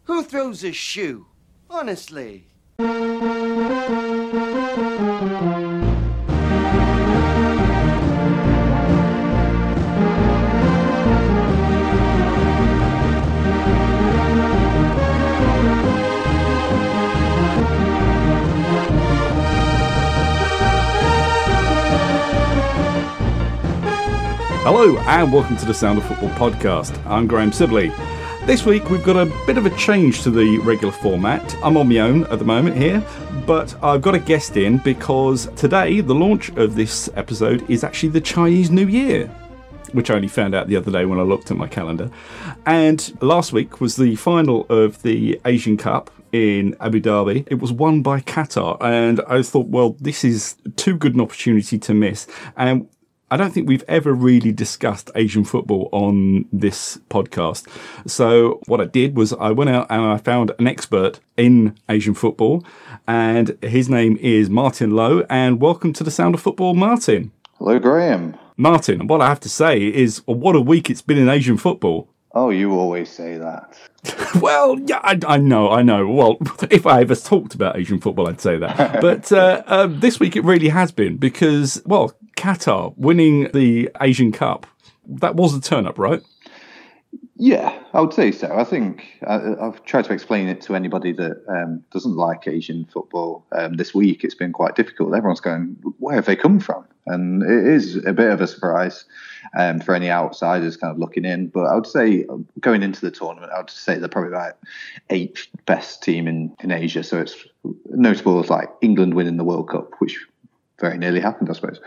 Who throws a shoe? Honestly. Hello and welcome to the Sound of Football podcast. I'm Graham Sibley. This week we've got a bit of a change to the regular format. I'm on my own at the moment here, but I've got a guest in because today the launch of this episode is actually the Chinese New Year, which I only found out the other day when I looked at my calendar. And last week was the final of the Asian Cup in Abu Dhabi. It was won by Qatar, and I thought, well, this is too good an opportunity to miss. And I don't think we've ever really discussed Asian football on this podcast. So what I did was I went out and I found an expert in Asian football, and his name is Martin Lowe. And welcome to the Sound of Football, Martin. Hello, Graham. Martin, what I have to say is, what a week it's been in Asian football. Oh, you always say that. Well, yeah, I know. Well, if I ever talked about Asian football, I'd say that. But this week it really has been because, well, Qatar winning the Asian Cup, that was a turn-up, right? Yeah, I would say so. I think I've tried to explain it to anybody that doesn't like Asian football. This week it's been quite difficult. Everyone's going, where have they come from? And it is a bit of a surprise for any outsiders kind of looking in. But I would say going into the tournament, I would say they're probably about 8th best team in Asia. So it's notable as like England winning the World Cup, which very nearly happened, I suppose.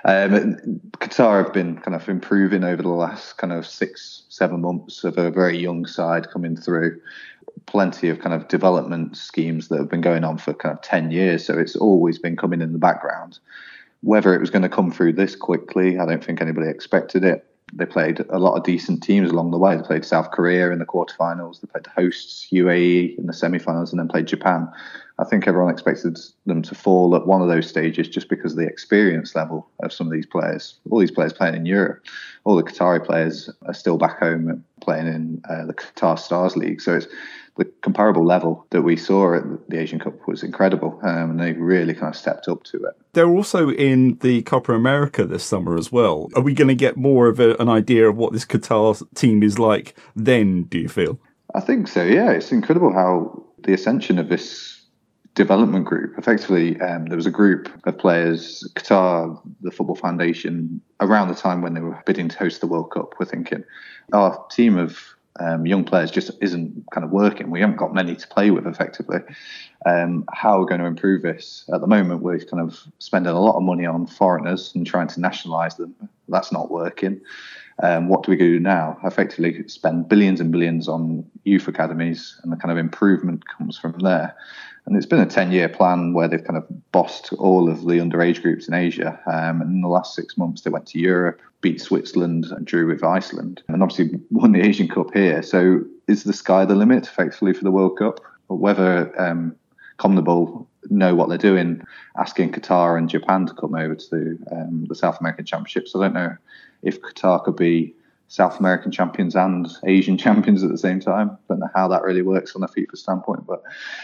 Qatar have been kind of improving over the last kind of 6-7 months of a very young side coming through. Plenty of kind of development schemes that have been going on for kind of 10 years. So it's always been coming in the background. Whether it was going to come through this quickly, I don't think anybody expected it. They played a lot of decent teams along the way. They played South Korea in the quarterfinals. They played the hosts, UAE, in the semi-finals, and then played Japan. I think everyone expected them to fall at one of those stages just because of the experience level of some of these players. All these players playing in Europe. All the Qatari players are still back home playing in the Qatar Stars League. So it's the comparable level that we saw at the Asian Cup was incredible, and they really kind of stepped up to it. They're also in the Copa America this summer as well. Are we going to get more of an idea of what this Qatar team is like then, do you feel? I think so, yeah. It's incredible how the ascension of this development group, effectively, there was a group of players, Qatar, the Football Foundation, around the time when they were bidding to host the World Cup, were thinking, our team of young players just isn't kind of working. We haven't got many to play with effectively. How are we going to improve this? At the moment, we're kind of spending a lot of money on foreigners and trying to nationalise them. That's not working. What do we do now? Effectively spend billions and billions on youth academies, and the kind of improvement comes from there. And it's been a 10-year plan where they've kind of bossed all of the underage groups in Asia. And in the last 6 months, they went to Europe, beat Switzerland and drew with Iceland, and obviously won the Asian Cup here. So is the sky the limit, effectively, for the World Cup? Or whether CONMEBOL know what they're doing, asking Qatar and Japan to come over to the South American Championships. I don't know if Qatar could be South American champions and Asian champions at the same time. Don't know how that really works from a FIFA standpoint, but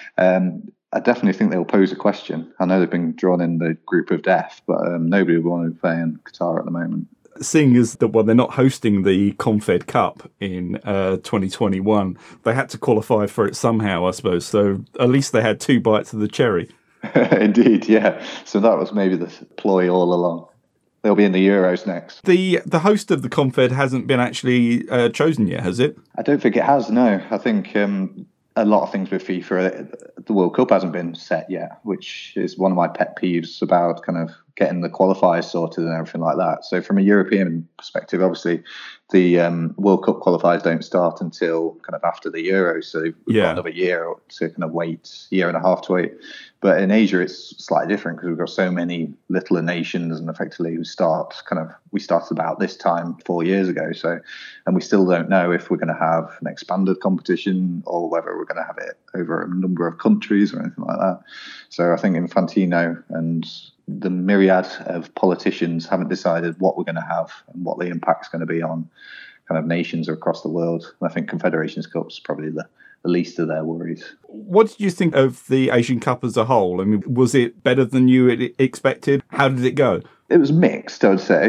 I definitely think they'll pose a question. I know they've been drawn in the group of death, but nobody would want to play in Qatar at the moment. Seeing as that, well, they're not hosting the Confed Cup in 2021, they had to qualify for it somehow, I suppose. So at least they had 2 bites of the cherry. Indeed, yeah. So that was maybe the ploy all along. They'll be in the Euros next. The host of the Confed hasn't been actually chosen yet, has it? I don't think it has, no. I think a lot of things with FIFA, the World Cup hasn't been set yet, which is one of my pet peeves about kind of getting the qualifiers sorted and everything like that. So from a European perspective, obviously, the World Cup qualifiers don't start until kind of after the Euros. So we've got another year to kind of wait, year and a half to wait. But in Asia, it's slightly different because we've got so many littler nations, and effectively we started about this time 4 years ago. So, and we still don't know if we're going to have an expanded competition or whether we're going to have it over a number of countries or anything like that. So I think Infantino and the myriad of politicians haven't decided what we're going to have and what the impact's going to be on kind of nations across the world. And I think Confederations Cup's probably the the least of their worries. What did you think of the Asian Cup as a whole? I mean, was it better than you expected? How did it go? It was mixed, I would say.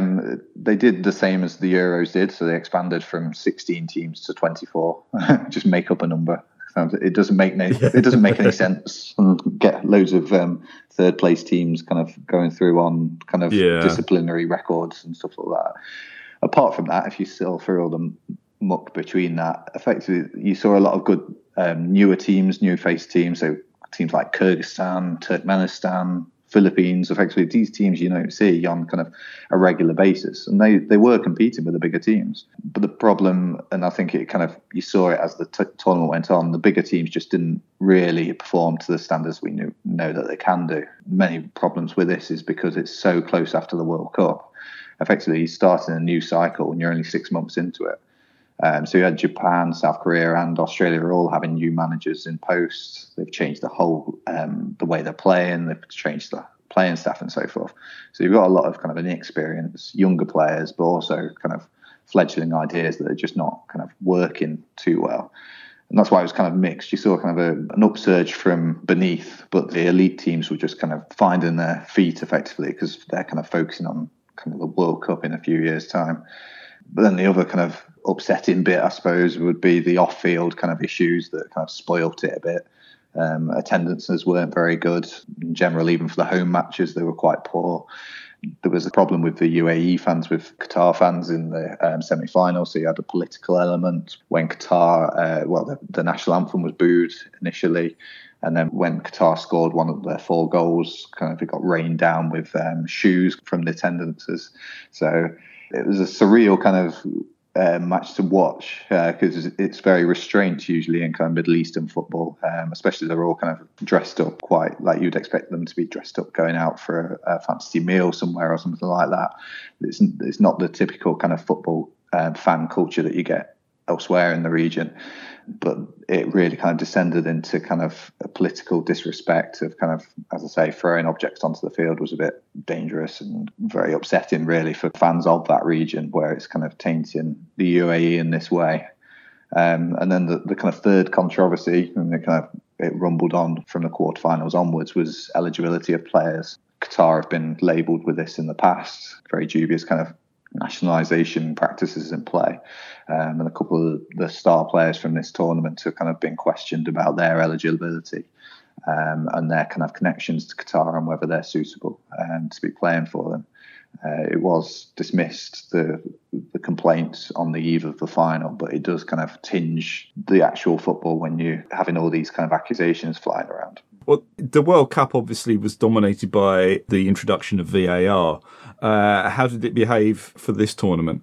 They did the same as the Euros did, so they expanded from 16 teams to 24. Just make up a number. It doesn't make any sense. Get loads of third place teams kind of going through on kind of disciplinary records and stuff like that. Apart from that, if you still throw all the muck between that, effectively you saw a lot of good newer teams, new face teams. So teams like Kyrgyzstan, Turkmenistan, Philippines, effectively these teams you don't see on kind of a regular basis, and they were competing with the bigger teams. But the problem, and I think it kind of, you saw it as the tournament went on, the bigger teams just didn't really perform to the standards we know that they can do. Many problems with this is because it's so close after the World Cup. Effectively, you start in a new cycle and you're only 6 months into it. So you had Japan, South Korea and Australia are all having new managers in post. They've changed the whole, the way they're playing. They've changed the playing staff and so forth. So you've got a lot of kind of inexperienced, younger players, but also kind of fledgling ideas that are just not kind of working too well. And that's why it was kind of mixed. You saw kind of an upsurge from beneath, but the elite teams were just kind of finding their feet effectively because they're kind of focusing on kind of the World Cup in a few years' time. But then the other kind of upsetting bit, I suppose, would be the off-field kind of issues that kind of spoilt it a bit. Attendances weren't very good. In general, even for the home matches, they were quite poor. There was a problem with the UAE fans, with Qatar fans in the semi-final, so you had a political element. When Qatar, the national anthem was booed initially, and then when Qatar scored one of their 4 goals, kind of it got rained down with shoes from the attendances. So it was a surreal kind of match to watch because it's very restrained usually in kind of Middle Eastern football, especially they're all kind of dressed up quite like you'd expect them to be dressed up going out for a fancy meal somewhere or something like that. It's not the typical kind of football fan culture that you get elsewhere in the region, but it really kind of descended into kind of a political disrespect of kind of, as I say, throwing objects onto the field was a bit dangerous and very upsetting really for fans of that region where it's kind of tainting the UAE in this way. And then the kind of third controversy, and it rumbled on from the quarterfinals onwards, was eligibility of players. Qatar have been labelled with this in the past, very dubious kind of nationalisation practices in play, and a couple of the star players from this tournament have kind of been questioned about their eligibility and their kind of connections to Qatar and whether they're suitable to be playing for them. It was dismissed, the complaints, on the eve of the final, but it does kind of tinge the actual football when you're having all these kind of accusations flying around. Well, the World Cup obviously was dominated by the introduction of VAR. How did it behave for this tournament?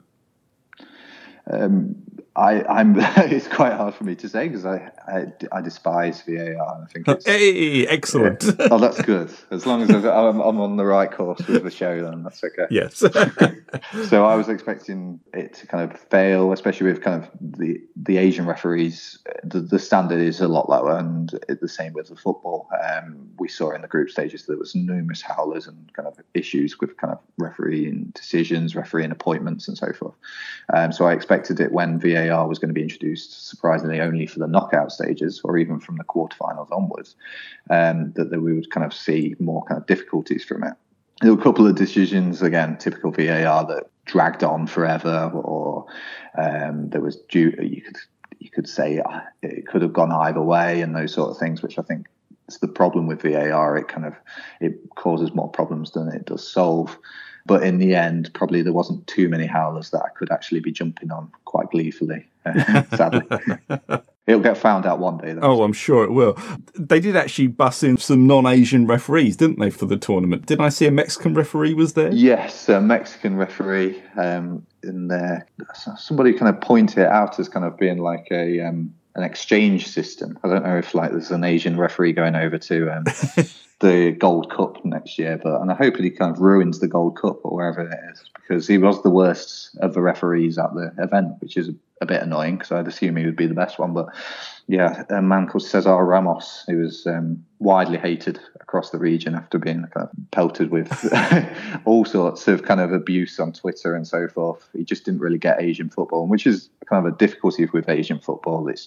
It's quite hard for me to say because I despise VAR. I think it's excellent. Yeah. Oh, that's good. As long as I'm on the right course with the show, then that's okay. Yes. So I was expecting it to kind of fail, especially with kind of the Asian referees. The standard is a lot lower, and the same with the football. We saw in the group stages there was numerous howlers and kind of issues with kind of refereeing decisions, refereeing appointments, and so forth. So I expected it when VAR was going to be introduced, surprisingly only for the knockout stages or even from the quarterfinals onwards, that we would kind of see more kind of difficulties from it. There were a couple of decisions, again, typical VAR, that dragged on forever, or there was you could say it could have gone either way and those sort of things, which I think is the problem with VAR. It causes more problems than it does solve. But in the end, probably there wasn't too many howlers that I could actually be jumping on quite gleefully, sadly. It'll get found out one day, though. Oh, I'm sure it will. They did actually bus in some non-Asian referees, didn't they, for the tournament? Didn't I see a Mexican referee was there? Yes, a Mexican referee in there. Somebody kind of pointed it out as kind of being like an exchange system. I don't know if there's an Asian referee going over to the Gold Cup next year, and I hope he kind of ruins the Gold Cup or wherever it is, because he was the worst of the referees at the event, which is a bit annoying because I'd assume he would be the best one. But yeah, a man called Cesar Ramos, who was widely hated across the region after being kind of pelted with all sorts of kind of abuse on Twitter and so forth. He just didn't really get Asian football, which is kind of a difficulty with Asian football.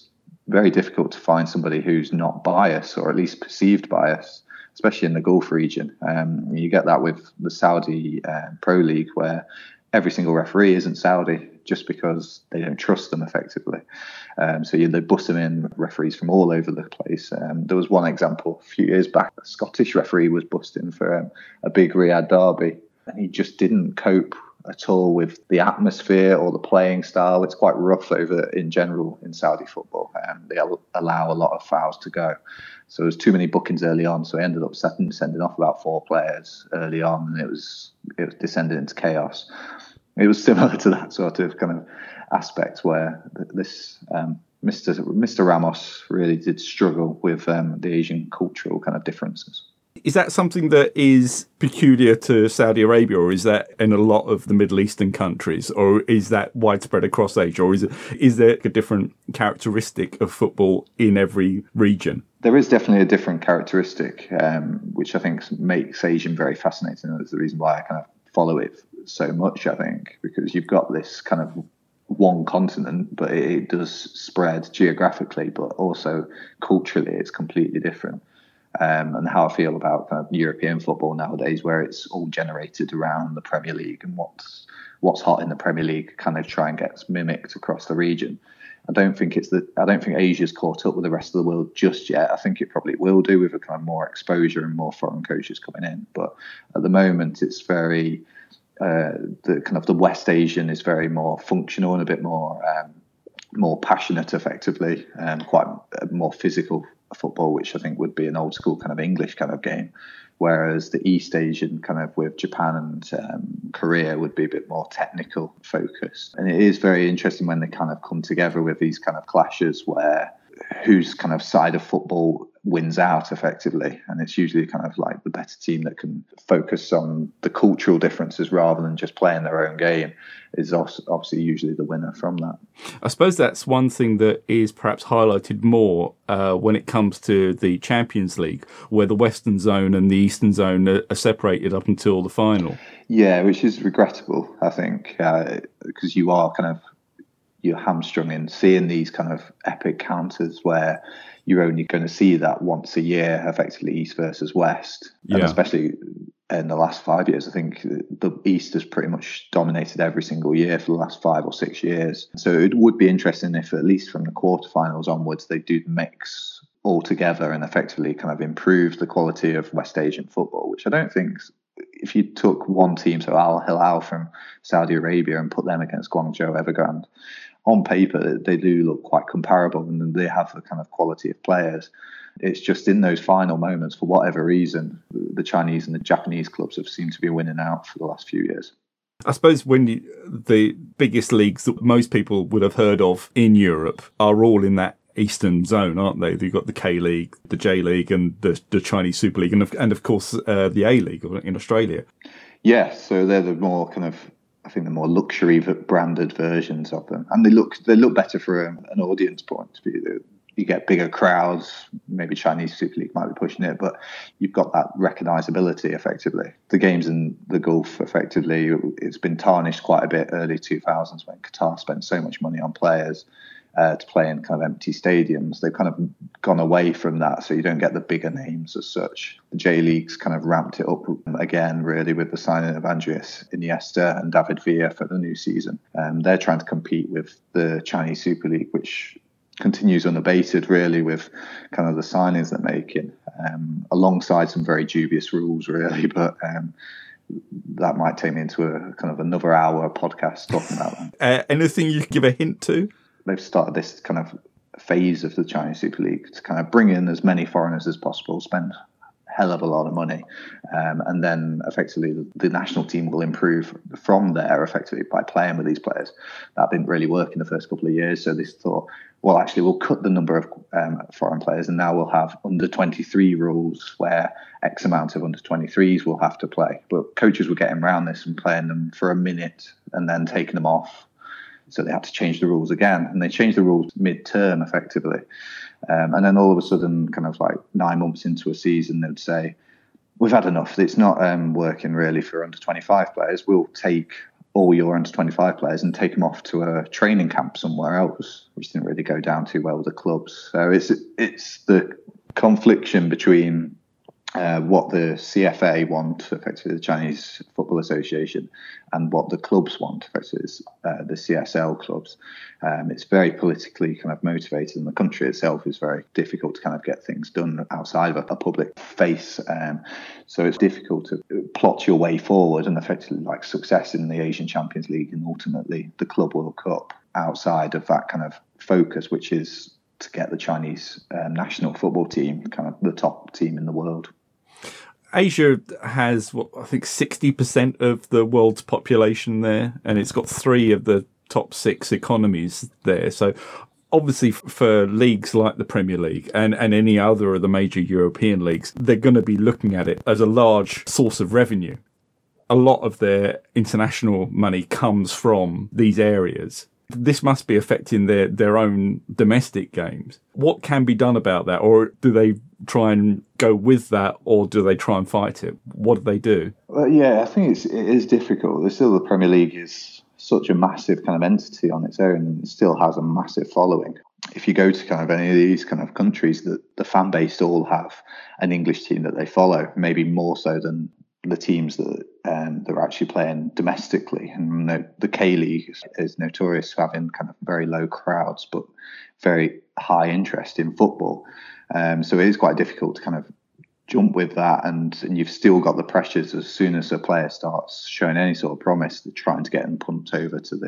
very difficult to find somebody who's not biased, or at least perceived bias, especially in the Gulf region. You get that with the Saudi Pro League, where every single referee isn't Saudi just because they don't trust them effectively. So they bust them in referees from all over the place. There was one example a few years back. A Scottish referee was busted in for a big Riyadh derby, and he just didn't cope at all with the atmosphere or the playing style. It's quite rough over in general in Saudi football. They allow a lot of fouls to go. So there was too many bookings early on. So he ended up sending off about 4 players early on, and it was descended into chaos. It was similar to that sort of kind of aspect where this Mr. Ramos really did struggle with the Asian cultural kind of differences. Is that something that is peculiar to Saudi Arabia, or is that in a lot of the Middle Eastern countries, or is that widespread across Asia, or is there a different characteristic of football in every region? There is definitely a different characteristic, which I think makes Asian very fascinating. That's the reason why I kind of follow it so much, I think, because you've got this kind of one continent, but it does spread geographically, but also culturally it's completely different. And how I feel about kind of European football nowadays, where it's all generated around the Premier League, and what's hot in the Premier League kind of try and gets mimicked across the region. I don't think Asia's caught up with the rest of the world just yet. I think it probably will do with a kind of more exposure and more foreign coaches coming in. But at the moment, it's very the West Asian is very more functional and a bit more passionate, effectively, and quite more physical football, which I think would be an old school kind of English kind of game, whereas the East Asian kind of with Japan and Korea would be a bit more technical focused. And it is very interesting when they kind of come together with these kind of clashes where whose kind of side of football wins out effectively, and it's usually kind of like the better team that can focus on the cultural differences rather than just playing their own game is obviously usually the winner from that. I suppose that's one thing that is perhaps highlighted more when it comes to the Champions League, where the Western Zone and the Eastern Zone are separated up until the final. Yeah, which is regrettable, I think, because you're hamstrung in seeing these kind of epic counters where you're only going to see that once a year, effectively East versus West. And especially in the last 5 years, I think the East has pretty much dominated every single year for the last 5 or 6 years. So it would be interesting if at least from the quarterfinals onwards, they do mix all together and effectively kind of improve the quality of West Asian football, which I don't think, if you took one team, so Al Hilal from Saudi Arabia, and put them against Guangzhou Evergrande, on paper, they do look quite comparable, and they have the kind of quality of players. It's just in those final moments, for whatever reason, the Chinese and the Japanese clubs have seemed to be winning out for the last few years. I suppose the biggest leagues that most people would have heard of in Europe are all in that Eastern Zone, aren't they? You've got the K-League, the J-League, and the Chinese Super League, and of course the A-League in Australia. Yes, so they're the more kind of, I think, the more luxury branded versions of them, and they look better for an audience point of view. You get bigger crowds. Maybe Chinese Super League might be pushing it, but you've got that recognisability effectively. The games in the Gulf, effectively, it's been tarnished quite a bit early 2000s when Qatar spent so much money on players to play in kind of empty stadiums. They've kind of gone away from that, so you don't get the bigger names as such. The J-League's kind of ramped it up again, really, with the signing of Andreas Iniesta and David Villa for the new season. They're trying to compete with the Chinese Super League, which continues unabated, really, with kind of the signings they're making, alongside some very dubious rules, really, but that might take me into a kind of another hour podcast talking about that. Anything you could give a hint to? They've started this kind of phase of the Chinese Super League to kind of bring in as many foreigners as possible, spend a hell of a lot of money, and then effectively the national team will improve from there effectively by playing with these players. That didn't really work in the first couple of years, so they thought, well, actually, we'll cut the number of foreign players, and now we'll have under-23 rules where X amount of under-23s will have to play. But coaches were getting around this and playing them for a minute and then taking them off. So they had to change the rules again, and they changed the rules mid-term effectively. And then all of a sudden, kind of like 9 months into a season, they'd say, we've had enough. It's not working really for under-25 players. We'll take all your under 25 players and take them off to a training camp somewhere else, which didn't really go down too well with the clubs. So it's the confliction between what the CFA want, effectively the Chinese Football Association, and what the clubs want, effectively the CSL clubs. It's very politically kind of motivated, and the country itself is very difficult to kind of get things done outside of a public face. So it's difficult to plot your way forward and effectively like success in the Asian Champions League and ultimately the Club World Cup outside of that kind of focus, which is to get the Chinese national football team, kind of the top team in the world. Asia has, I think 60% of the world's population there, and it's got 3 of the top 6 economies there. So obviously for leagues like the Premier League and any other of the major European leagues, they're going to be looking at it as a large source of revenue. A lot of their international money comes from these areas. This must be affecting their own domestic games. What can be done about that? Or do they try and go with that, or do they try and fight it? What do they do? Well, yeah, I think it is difficult. There's still the Premier League is such a massive kind of entity on its own, and it still has a massive following. If you go to kind of any of these kind of countries, that the fan base all have an English team that they follow, maybe more so than the teams that they're actually playing domestically. And the K-League is notorious for having kind of very low crowds, but very high interest in football. So it is quite difficult to kind of jump with that. And you've still got the pressures as soon as a player starts showing any sort of promise, they're trying to get them pumped over to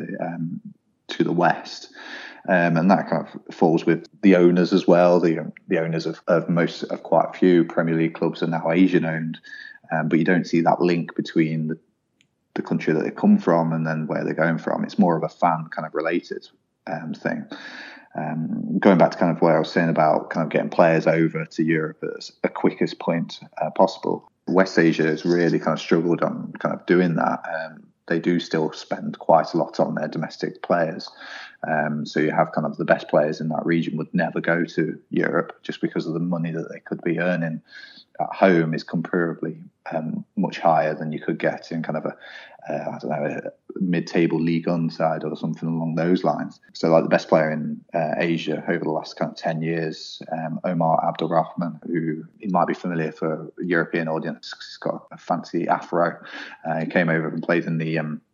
the West. And that kind of falls with the owners as well. The owners of quite a few Premier League clubs are now Asian owned. But you don't see that link between the country that they come from and then where they're going from. It's more of a fan kind of related thing. Going back to kind of what I was saying about kind of getting players over to Europe at a quickest point possible. West Asia has really kind of struggled on kind of doing that. They do still spend quite a lot on their domestic players. So you have kind of the best players in that region would never go to Europe just because of the money that they could be earning at home is comparably much higher than you could get in kind of a mid-table League One side or something along those lines. So like the best player in Asia over the last kind of 10 years, Omar Abdulrahman, who you might be familiar for a European audience, he's got a fancy afro. He came over and played in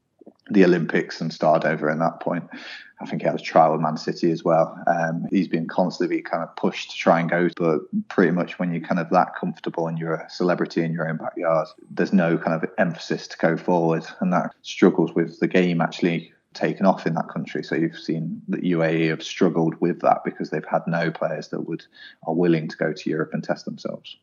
the Olympics and starred over at that point. I think he had a trial with Man City as well. He's been constantly kind of pushed to try and go, but pretty much when you're kind of that comfortable and you're a celebrity in your own backyard, there's no kind of emphasis to go forward, and that struggles with the game actually taken off in that country. So you've seen that UAE have struggled with that because they've had no players that are willing to go to Europe and test themselves.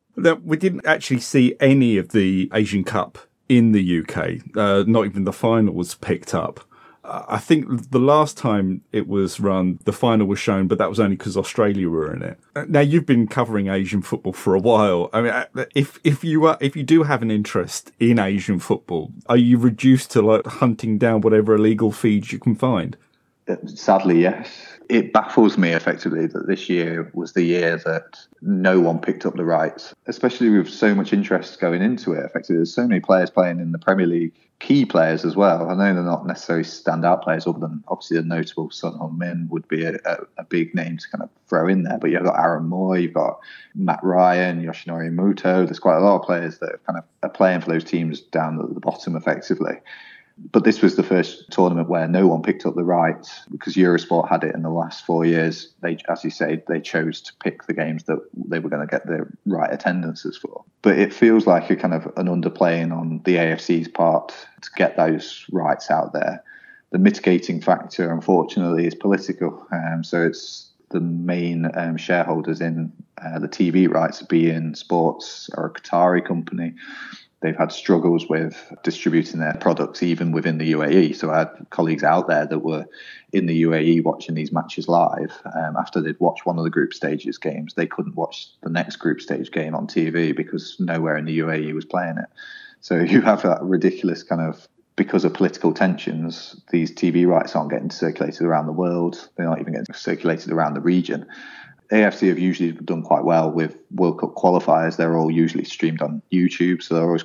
We didn't actually see any of the Asian Cup in the UK. Not even the final was picked up. I think the last time it was run, the final was shown, but that was only because Australia were in it. Now, you've been covering Asian football for a while. I mean, if you do have an interest in Asian football, are you reduced to like hunting down whatever illegal feeds you can find? Sadly, yes. It baffles me effectively that this year was the year that no one picked up the rights, especially with so much interest going into it. Effectively, there's so many players playing in the Premier League, key players as well. I know they're not necessarily standout players, other than obviously the notable Son Heung-min would be a big name to kind of throw in there. But you've got Aaron Moore, you've got Matt Ryan, Yoshinori Muto. There's quite a lot of players that kind of are playing for those teams down at the bottom effectively. But this was the first tournament where no one picked up the rights because Eurosport had it in the last 4 years. They, as you say, they chose to pick the games that they were going to get the right attendances for. But it feels like a kind of an underplaying on the AFC's part to get those rights out there. The mitigating factor, unfortunately, is political. So it's the main shareholders in the TV rights, beIN Sports or a Qatari company. They've had struggles with distributing their products even within the UAE. So I had colleagues out there that were in the UAE watching these matches live. After they'd watched one of the group stages games, they couldn't watch the next group stage game on TV because nowhere in the UAE was playing it. So you have that ridiculous kind of, because of political tensions, these TV rights aren't getting circulated around the world. They're not even getting circulated around the region. AFC have usually done quite well with World Cup qualifiers. They're all usually streamed on YouTube, so they're always quite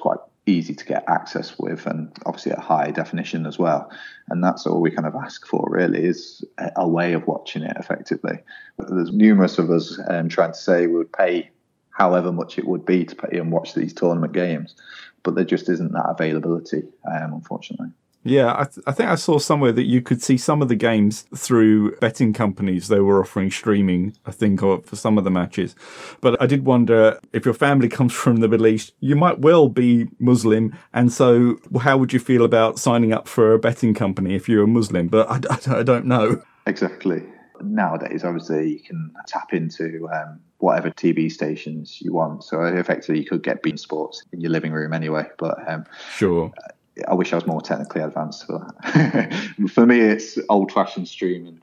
easy to get access with, and obviously at high definition as well. And that's all we kind of ask for, really, is a way of watching it effectively. There's numerous of us trying to say we would pay however much it would be to pay and watch these tournament games, but there just isn't that availability, unfortunately. Yeah, I think I saw somewhere that you could see some of the games through betting companies. They were offering streaming, I think, for some of the matches. But I did wonder, if your family comes from the Middle East, you might well be Muslim. And so how would you feel about signing up for a betting company if you're a Muslim? But I don't know. Exactly. Nowadays, obviously, you can tap into whatever TV stations you want. So effectively, you could get beIN Sports in your living room anyway. But sure. I wish I was more technically advanced for that. For me, it's old-fashioned streaming.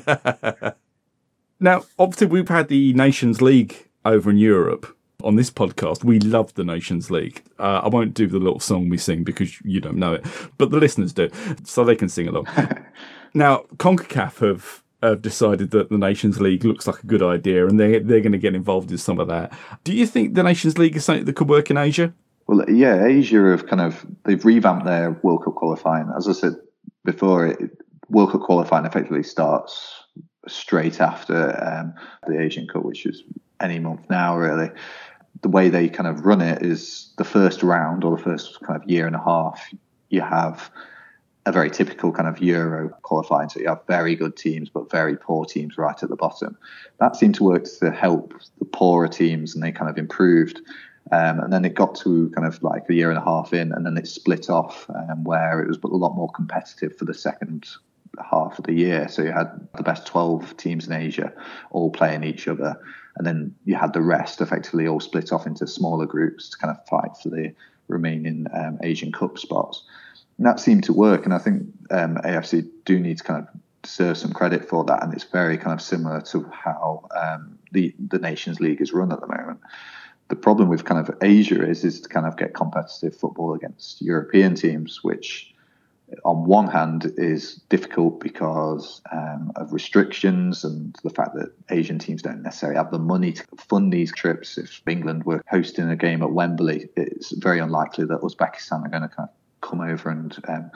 Now, obviously, we've had the Nations League over in Europe on this podcast. We love the Nations League. I won't do the little song we sing because you don't know it, but the listeners do, so they can sing along. Now, CONCACAF have decided that the Nations League looks like a good idea, and they're going to get involved in some of that. Do you think the Nations League is something that could work in Asia? Well, yeah, Asia they've revamped their World Cup qualifying. As I said before, World Cup qualifying effectively starts straight after the Asian Cup, which is any month now, really. The way they kind of run it is the first round, or the first kind of year and a half, you have a very typical kind of Euro qualifying. So you have very good teams, but very poor teams right at the bottom. That seemed to work to help the poorer teams, and they kind of improved. And then it got to kind of like a year and a half in, and then it split off where it was a lot more competitive for the second half of the year. So you had the best 12 teams in Asia all playing each other. And then you had the rest effectively all split off into smaller groups to kind of fight for the remaining Asian Cup spots. And that seemed to work. And I think AFC do need to kind of deserve some credit for that. And it's very kind of similar to how the Nations League is run at the moment. The problem with kind of Asia is to kind of get competitive football against European teams, which on one hand is difficult because of restrictions and the fact that Asian teams don't necessarily have the money to fund these trips. If England were hosting a game at Wembley, it's very unlikely that Uzbekistan are going to kind of come over and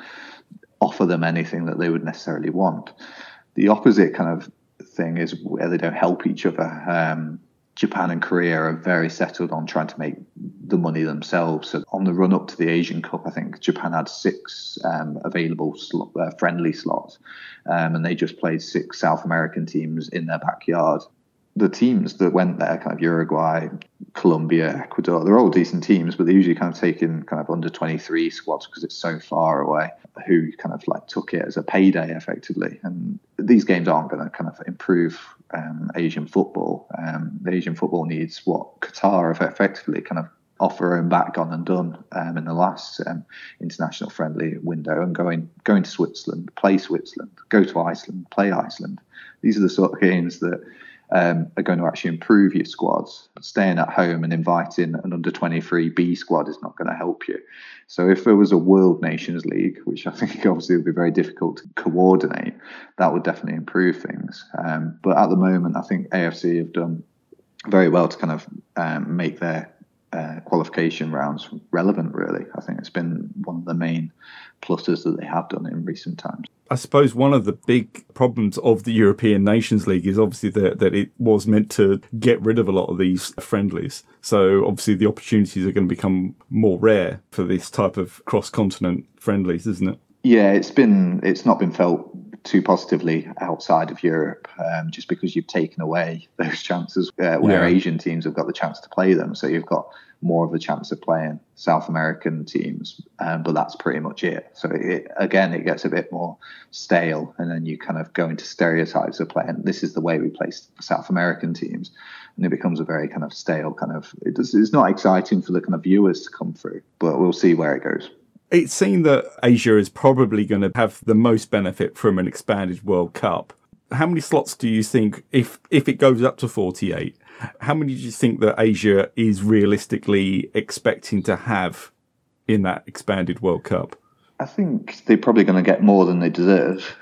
offer them anything that they would necessarily want. The opposite kind of thing is where they don't help each other. Japan and Korea are very settled on trying to make the money themselves. So on the run up to the Asian Cup, I think Japan had 6 available friendly slots, and they just played 6 South American teams in their backyard. The teams that went there, kind of Uruguay, Colombia, Ecuador, they're all decent teams, but they usually kind of take in kind of under 23 squads because it's so far away, who kind of like took it as a payday effectively. And these games aren't going to kind of improve Asian football. The Asian football needs what Qatar have effectively kind of off her own back gone and done in the last international friendly window, and going to Switzerland, play Switzerland, go to Iceland, play Iceland. These are the sort of games that are going to actually improve your squads. But staying at home and inviting an under-23 B squad is not going to help you. So if there was a World Nations League, which I think obviously would be very difficult to coordinate, that would definitely improve things. But at the moment, I think AFC have done very well to kind of make their qualification rounds relevant, really. I think it's been one of the main pluses that they have done in recent times. I suppose one of the big problems of the European Nations League is obviously that it was meant to get rid of a lot of these friendlies. So obviously the opportunities are going to become more rare for this type of cross-continent friendlies, isn't it? Yeah, it's not been felt too positively outside of Europe, just because you've taken away those chances where Asian teams have got the chance to play them. So you've got more of a chance of playing South American teams, but that's pretty much it. So it gets a bit more stale, and then you kind of go into stereotypes of playing. This is the way we play South American teams, and it becomes a very kind of stale kind of. It's not exciting for the kind of viewers to come through, but we'll see where it goes. It's seen that Asia is probably going to have the most benefit from an expanded World Cup. How many slots do you think, if it goes up to 48, how many do you think that Asia is realistically expecting to have in that expanded World Cup? I think they're probably going to get more than they deserve.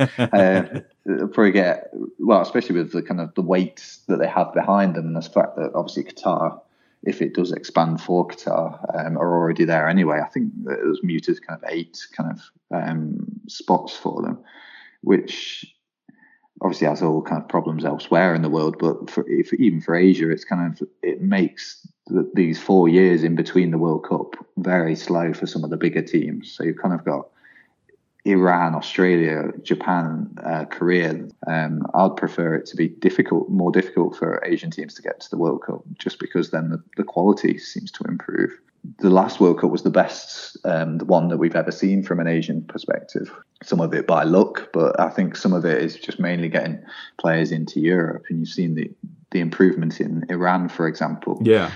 They'll probably get, well, especially with the kind of the weight that they have behind them, and the fact that obviously Qatar if it does expand for Qatar, are already there anyway. I think that it was muted kind of 8 kind of spots for them, which obviously has all kind of problems elsewhere in the world. But even for Asia, it makes these 4 years in between the World Cup very slow for some of the bigger teams. So you've kind of got Iran, Australia, Japan, Korea. I'd prefer it to be more difficult for Asian teams to get to the World Cup, just because then the quality seems to improve. The last World Cup was the best the one that we've ever seen from an Asian perspective. Some of it by luck, but I think some of it is just mainly getting players into Europe. And you've seen the improvement in Iran, for example,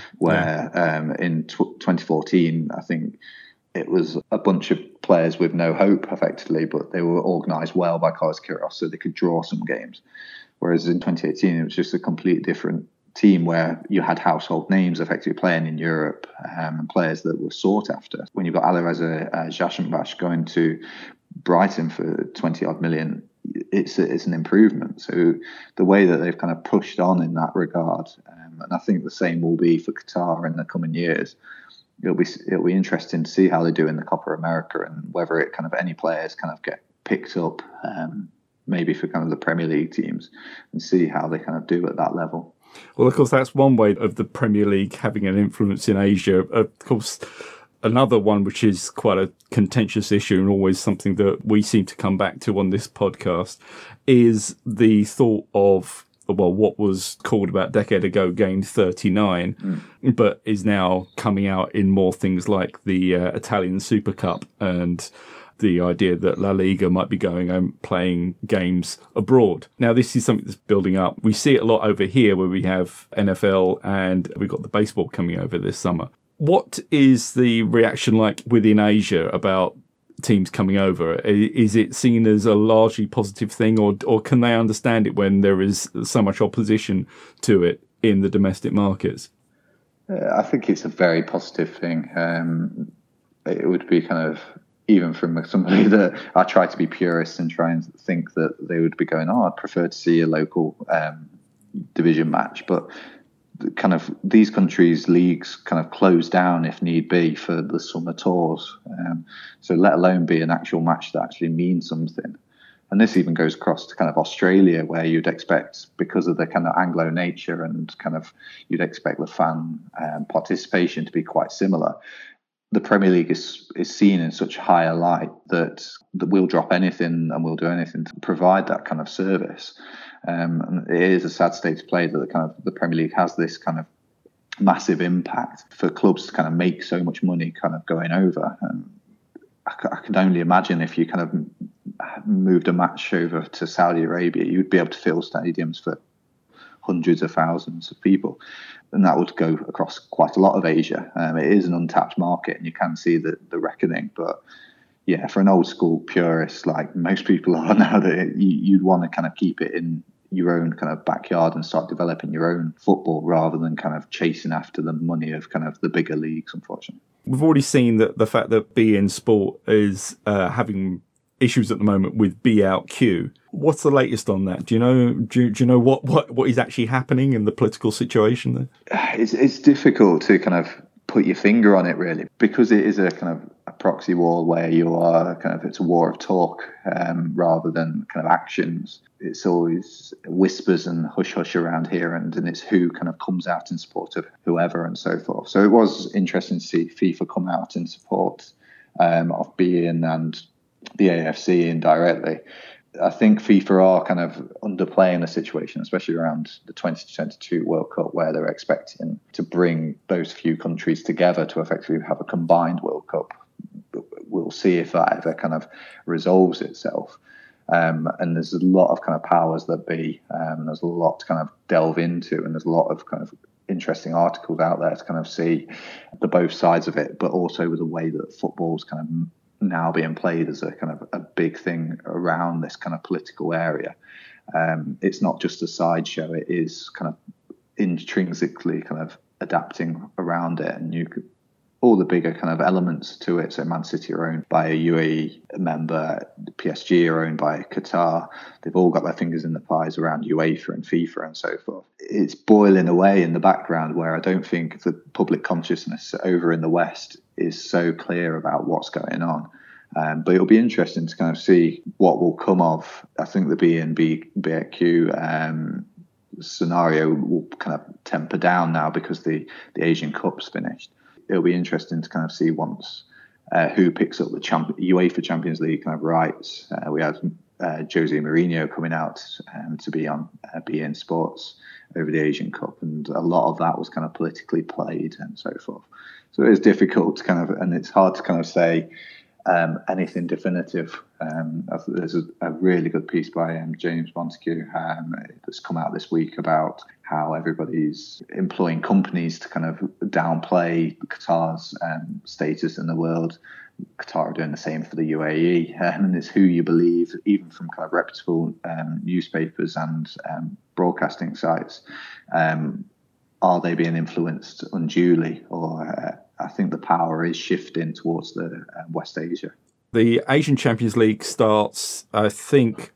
where in 2014, I think it was a bunch of players with no hope, effectively, but they were organised well by Carlos Queiroz, so they could draw some games. Whereas in 2018, it was just a completely different team where you had household names effectively playing in Europe, and players that were sought after. When you've got Alireza Jahanbakhsh going to Brighton for 20 odd million, it's an improvement. So the way that they've kind of pushed on in that regard, and I think the same will be for Qatar in the coming years. It'll be interesting to see how they do in the Copa America, and whether it kind of any players kind of get picked up, maybe for kind of the Premier League teams, and see how they kind of do at that level. Well, of course, that's one way of the Premier League having an influence in Asia. Of course, another one which is quite a contentious issue and always something that we seem to come back to on this podcast is the thought of, well, what was called about a decade ago Game 39, but is now coming out in more things like the Italian Super Cup, and the idea that La Liga might be going and playing games abroad. Now, this is something that's building up. We see it a lot over here where we have NFL and we've got the baseball coming over this summer. What is the reaction like within Asia about teams coming over? Is it seen as a largely positive thing, or can they understand it when there is so much opposition to it in the domestic markets? I think it's a very positive thing. It would be kind of, even from somebody that I try to be purist and try and think that they would be going, I'd prefer to see a local division match. But kind of these countries' leagues kind of close down if need be for the summer tours. So let alone be an actual match that actually means something. And this even goes across to kind of Australia, where you'd expect, because of the kind of Anglo nature and kind of you'd expect the fan participation to be quite similar. The Premier League is seen in such higher light that we'll drop anything and we'll do anything to provide that kind of service. And it is a sad state of play that the Premier League has this kind of massive impact for clubs to kind of make so much money kind of going over. I can only imagine if you kind of moved a match over to Saudi Arabia, you'd be able to fill stadiums for hundreds of thousands of people. And that would go across quite a lot of Asia. It is an untapped market, and you can see the reckoning. But yeah, for an old school purist like most people are now, that you'd want to kind of keep it in your own kind of backyard and start developing your own football rather than kind of chasing after the money of kind of the bigger leagues, unfortunately. We've already seen that the fact that beIN Sport is having issues at the moment with BOutQ. What's the latest on that? Do you know what is actually happening in the political situation there? It's difficult to kind of put your finger on it, really, because it is a kind of a proxy war where you are kind of, it's a war of talk rather than kind of actions. It's always whispers and hush hush around here, and it's who kind of comes out in support of whoever and so forth. So it was interesting to see FIFA come out in support of beIN and the AFC indirectly. I think FIFA are kind of underplaying the situation, especially around the 2022 World Cup, where they're expecting to bring those few countries together to effectively have a combined World Cup. We'll see if that ever kind of resolves itself. And there's a lot of kind of powers that be. There's a lot to kind of delve into, and there's a lot of kind of interesting articles out there to kind of see the both sides of it, but also with the way that football's kind of now being played as a kind of a big thing around this kind of political area. It's not just a sideshow, it is kind of intrinsically kind of adapting around it. And all the bigger kind of elements to it. So Man City are owned by a UAE member, PSG are owned by Qatar. They've all got their fingers in the pies around UEFA and FIFA and so forth. It's boiling away in the background where I don't think the public consciousness over in the West is so clear about what's going on. But it'll be interesting to kind of see what will come of. I think the BNBQ scenario will kind of temper down now because the Asian Cup's finished. It'll be interesting to kind of see once who picks up the UEFA Champions League kind of rights. We had Jose Mourinho coming out to be on beIN Sports over the Asian Cup, and a lot of that was kind of politically played and so forth. So it is difficult to kind of, and it's hard to kind of say anything definitive. There's a really good piece by James Montague that's come out this week about how everybody's employing companies to kind of downplay Qatar's status in the world. Qatar are doing the same for the UAE, and it's who you believe, even from kind of reputable newspapers and broadcasting sites. Are they being influenced unduly, or I think the power is shifting towards the West Asia. The Asian Champions League starts, I think,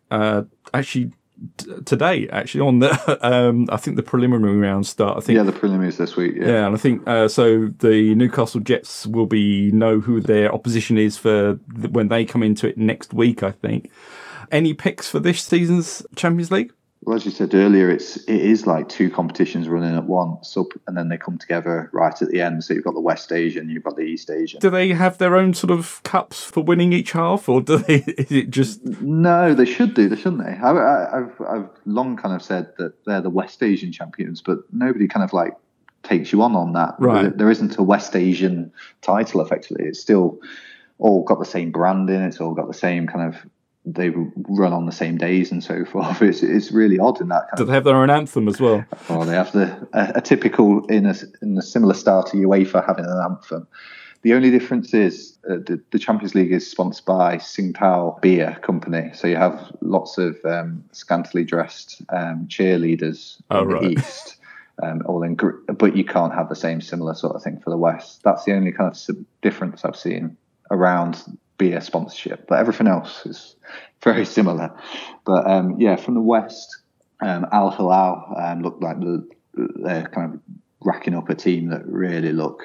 today. Actually, on the I think the preliminary rounds start. I think the preliminaries this week. Yeah, and I think so. The Newcastle Jets will know who their opposition is for when they come into it next week. I think. Any picks for this season's Champions League? Well, as you said earlier, it is like two competitions running at once, and then they come together right at the end. So you've got the West Asian, you've got the East Asian. Do they have their own sort of cups for winning each half, or do they? Is it just? No, they should do, shouldn't they? I've long kind of said that they're the West Asian champions, but nobody kind of like takes you on that. Right. There isn't a West Asian title. Effectively, it's still all got the same branding. It's all got the same kind of. They run on the same days and so forth. It's really odd in that kind Do they have their own anthem as well? Well, they have a typical in a similar style to UEFA having an anthem. The only difference is the Champions League is sponsored by Tsingtao Beer Company, so you have lots of scantily dressed cheerleaders in the East. All in, but you can't have the same similar sort of thing for the West. That's the only kind of difference I've seen around beer sponsorship, but everything else is very similar. But from the West, Al Hilal look like they're kind of racking up a team that really look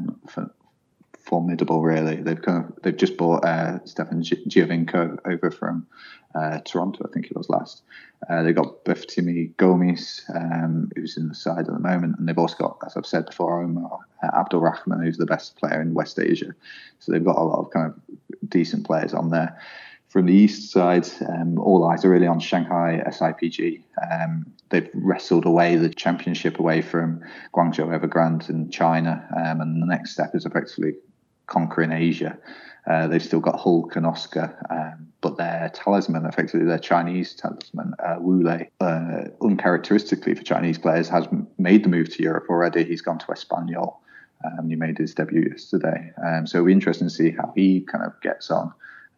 formidable. Really, they've just bought Stefan Giovinco over from Toronto, I think it was last. They've got Bartolomé Gomis, who's in the side at the moment, and they've also got, as I've said before, Omar Abdul Rahman, who's the best player in West Asia. So they've got a lot of kind of decent players on there. From the east side, all eyes are really on Shanghai SIPG. They've wrestled away the championship away from Guangzhou Evergrande in China, and the next step is effectively conquering Asia. They've still got Hulk and Oscar, but their talisman, effectively their Chinese talisman, Wu Lei, uncharacteristically for Chinese players, has made the move to Europe already. He's gone to Espanyol. He made his debut yesterday. So it'll be interesting to see how he kind of gets on.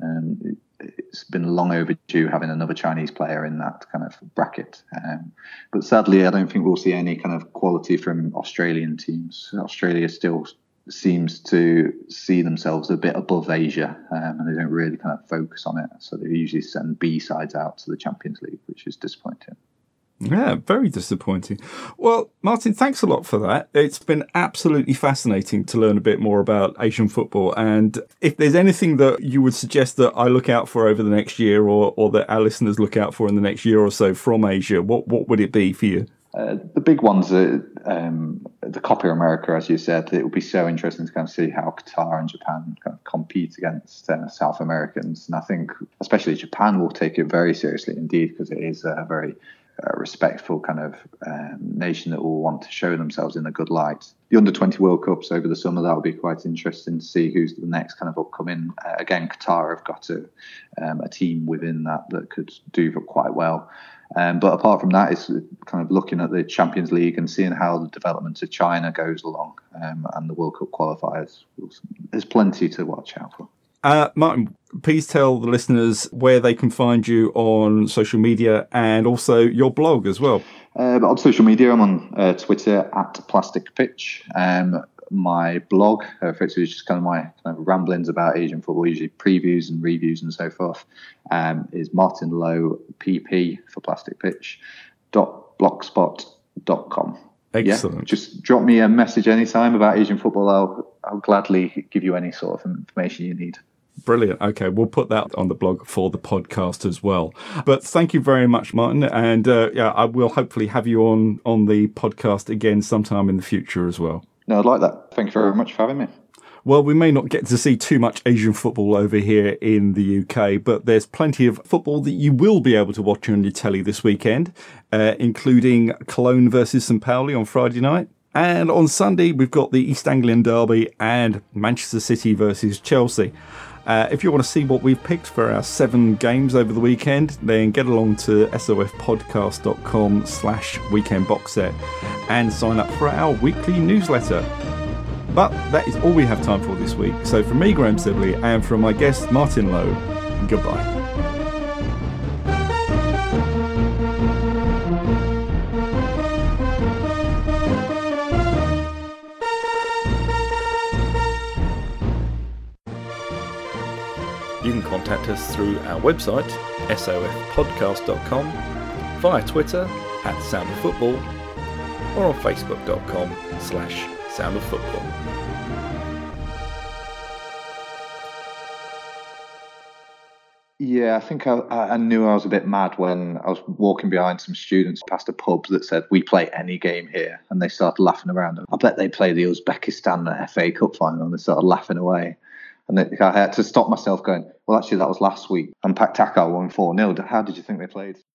It's been long overdue having another Chinese player in that kind of bracket. But sadly, I don't think we'll see any kind of quality from Australian teams. Australia still seems to see themselves a bit above Asia, and they don't really kind of focus on it. So they usually send B sides out to the Champions League, which is disappointing. Yeah, very disappointing. Well, Martin, thanks a lot for that. It's been absolutely fascinating to learn a bit more about Asian football. And if there's anything that you would suggest that I look out for over the next year, or that our listeners look out for in the next year or so from Asia, what would it be for you? The big ones are the Copa America, as you said. It will be so interesting to kind of see how Qatar and Japan kind of compete against South Americans. And I think especially Japan will take it very seriously indeed, because it is a very respectful kind of nation that will want to show themselves in a good light. The Under-20 World Cups over the summer, that will be quite interesting to see who's the next kind of upcoming. Again, Qatar have got a team within that could do quite well. But apart from that, it's kind of looking at the Champions League and seeing how the development of China goes along, and the World Cup qualifiers. There's plenty to watch out for. Martin, please tell the listeners where they can find you on social media and also your blog as well. On social media, I'm on Twitter @PlasticPitch. my blog, effectively just kind of my kind of ramblings about Asian football, usually previews and reviews and so forth, is Martin Lowe PP for Plastic Pitch .blogspot.com. Excellent. Yeah, just drop me a message anytime about Asian football. I'll gladly give you any sort of information you need. Brilliant. Okay, we'll put that on the blog for the podcast as well. But thank you very much, Martin. And I will hopefully have you on the podcast again sometime in the future as well. No, I'd like that. Thank you very much for having me. Well, we may not get to see too much Asian football over here in the UK, but there's plenty of football that you will be able to watch on your telly this weekend, including Cologne versus St. Pauli on Friday night. And on Sunday, we've got the East Anglian Derby and Manchester City versus Chelsea. If you want to see what we've picked for our 7 games over the weekend, then get along to sofpodcast.com/weekend box set and sign up for our weekly newsletter. But that is all we have time for this week. So from me, Graham Sibley, and from my guest, Martin Lowe, goodbye. You can contact us through our website, sofpodcast.com, via Twitter @SoundOfFootball, or on facebook.com/SoundOfFootball. Yeah, I think I knew I was a bit mad when I was walking behind some students past a pub that said, "We play any game here." And they started laughing around. I bet they play the Uzbekistan FA Cup final, and they started laughing away. And I had to stop myself going, well, actually, that was last week. And Paktakar won 4-0. How did you think they played?